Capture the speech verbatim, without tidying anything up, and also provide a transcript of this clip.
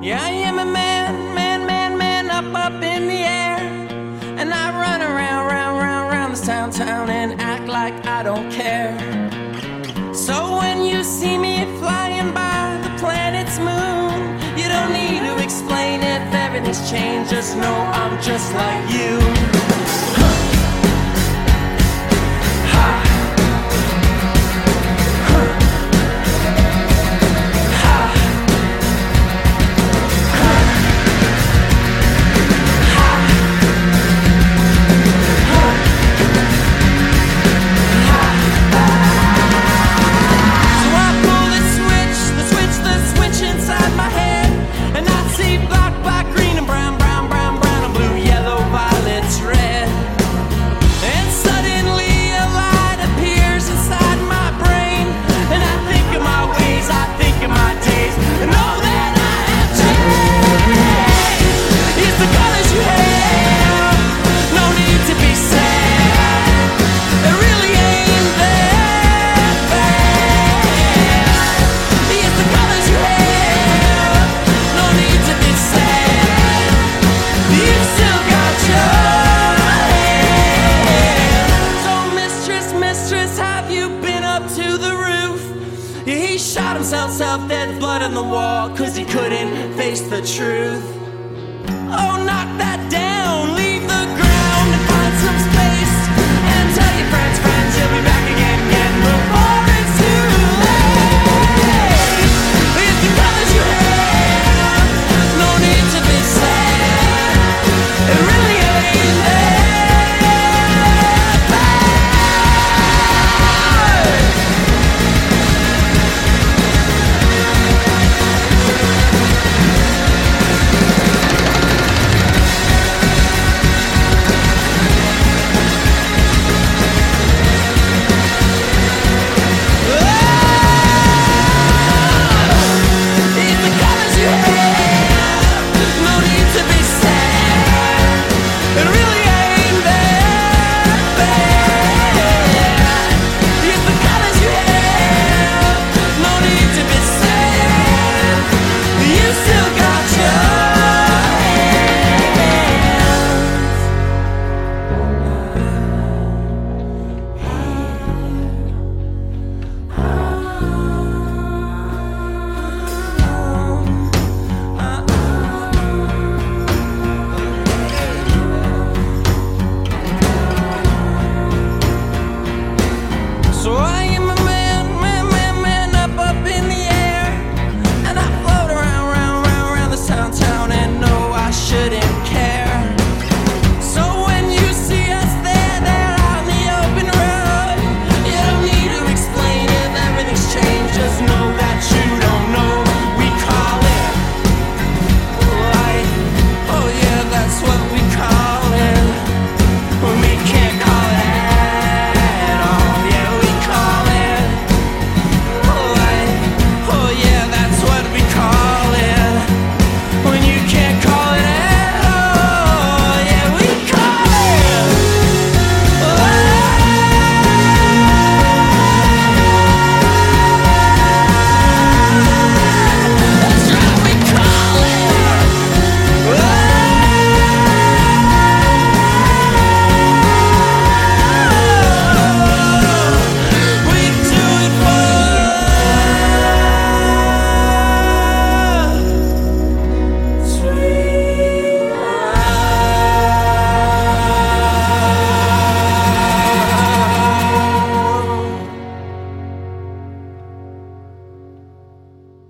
Yeah, I am a man, man, man, man, up, up in the air. And I run around, round, round, round this town, town and act like I don't care. So when you see me flying by the planet's moon, you don't need to explain if everything's changed. Just know I'm just like you. He shot himself, self-dead, blood on the wall, cause he couldn't face the truth. Oh, knock that down, leave the ground and find some space, and tell your friends, friends